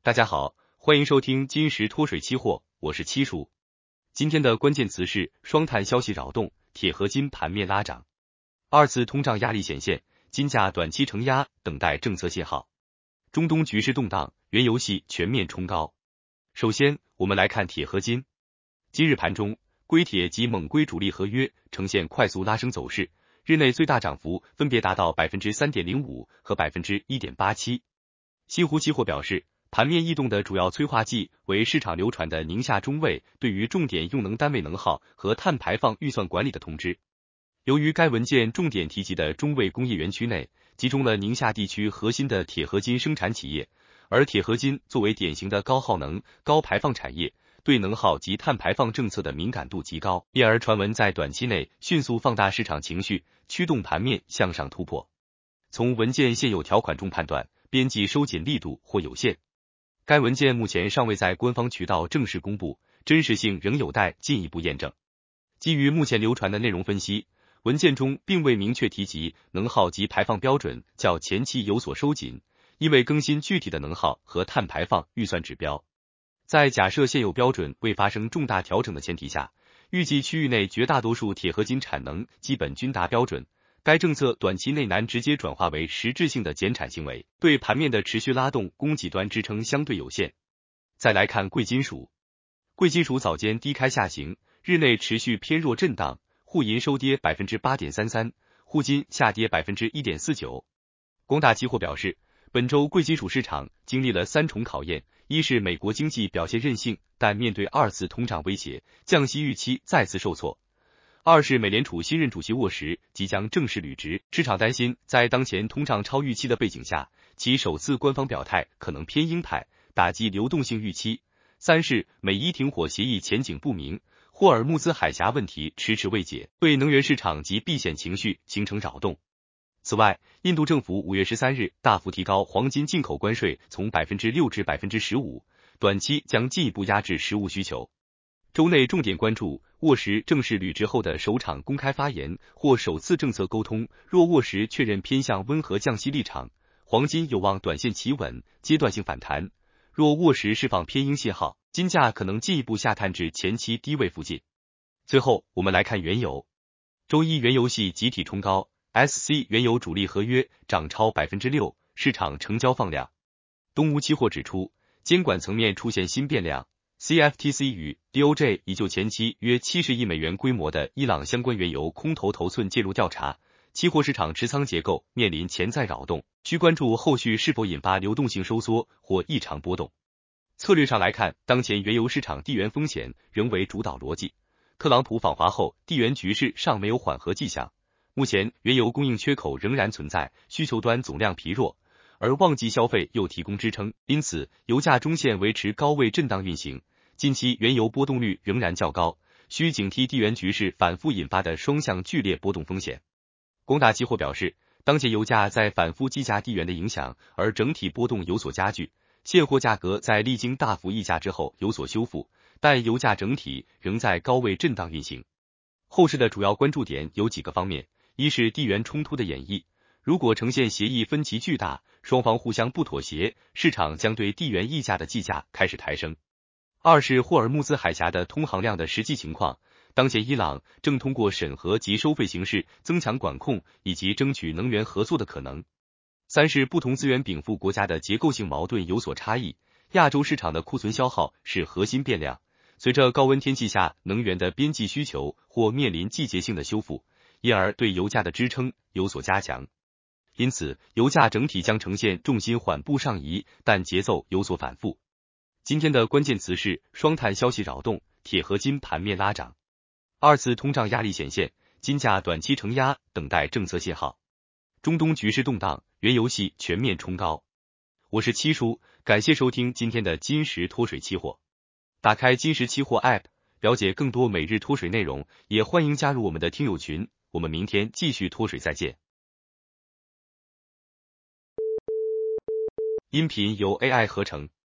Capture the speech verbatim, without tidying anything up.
大家好，欢迎收听金石脱水期货，我是七叔。今天的关键词是双碳消息扰动，铁合金盘面拉涨，二次通胀压力显现，金价短期承压，等待政策信号。中东局势动荡，原油系全面冲高。首先，我们来看铁合金。今日盘中，硅铁及锰硅主力合约呈现快速拉升走势，日内最大涨幅分别达到 百分之三点零五 和 百分之一点八七。西湖期货表示，盘面异动的主要催化剂为市场流传的宁夏中卫对于重点用能单位能耗和碳排放预算管理的通知。由于该文件重点提及的中卫工业园区内集中了宁夏地区核心的铁合金生产企业，而铁合金作为典型的高耗能、高排放产业，对能耗及碳排放政策的敏感度极高，因而传闻在短期内迅速放大市场情绪，驱动盘面向上突破。从文件现有条款中判断，边际收紧力度或有限。该文件目前尚未在官方渠道正式公布，真实性仍有待进一步验证。基于目前流传的内容分析，文件中并未明确提及能耗及排放标准较前期有所收紧，因为更新具体的能耗和碳排放预算指标。在假设现有标准未发生重大调整的前提下，预计区域内绝大多数铁合金产能基本均达标准。该政策短期内难直接转化为实质性的减产行为，对盘面的持续拉动供给端支撑相对有限。再来看贵金属，贵金属早间低开下行，日内持续偏弱震荡，沪银收跌 百分之八点三三， 沪金下跌 百分之一点四九。光大期货表示，本周贵金属市场经历了三重考验，一是美国经济表现韧性，但面对二次通胀威胁，降息预期再次受挫。二是美联储新任主席沃什即将正式履职，市场担心在当前通胀超预期的背景下，其首次官方表态可能偏鹰派，打击流动性预期。三是美伊停火协议前景不明，霍尔木兹海峡问题迟迟未解，对能源市场及避险情绪形成扰动。此外，印度政府五月十三日大幅提高黄金进口关税，从 百分之六 至 百分之十五， 短期将进一步压制实物需求。周内重点关注沃什正式履职后的首场公开发言或首次政策沟通，若沃什确认偏向温和降息立场，黄金有望短线企稳，阶段性反弹；若沃什释放偏鹰信号，金价可能进一步下探至前期低位附近。最后，我们来看原油。周一原油系集体冲高， S C 原油主力合约涨超 百分之六， 市场成交放量。东吴期货指出，监管层面出现新变量。C F T C 与 D O J 已就前期约七十亿美元规模的伊朗相关原油空头头寸介入调查，期货市场持仓结构面临潜在扰动，需关注后续是否引发流动性收缩或异常波动。策略上来看，当前原油市场地缘风险仍为主导逻辑，特朗普访华后地缘局势尚没有缓和迹象，目前原油供应缺口仍然存在，需求端总量疲弱，而旺季消费又提供支撑，因此油价中线维持高位震荡运行。近期原油波动率仍然较高，需警惕地缘局势反复引发的双向剧烈波动风险。光大期货表示，当前油价在反复计价地缘的影响，而整体波动有所加剧，现货价格在历经大幅溢价之后有所修复，但油价整体仍在高位震荡运行。后市的主要关注点有几个方面，一是地缘冲突的演绎，如果呈现协议分歧巨大，双方互相不妥协，市场将对地缘溢价的计价开始抬升。二是霍尔木兹海峡的通航量的实际情况，当前伊朗正通过审核及收费形式增强管控以及争取能源合作的可能。三是不同资源禀赋国家的结构性矛盾有所差异，亚洲市场的库存消耗是核心变量，随着高温天气下能源的边际需求或面临季节性的修复，因而对油价的支撑有所加强。因此，油价整体将呈现重心缓步上移，但节奏有所反复。今天的关键词是双碳消息扰动，铁合金盘面拉涨，二次通胀压力显现，金价短期承压，等待政策信号。中东局势动荡，原油系全面冲高。我是七叔，感谢收听今天的金石脱水期货。打开金石期货 App， 了解更多每日脱水内容，也欢迎加入我们的听友群。我们明天继续脱水再见。音频由 A I 合成。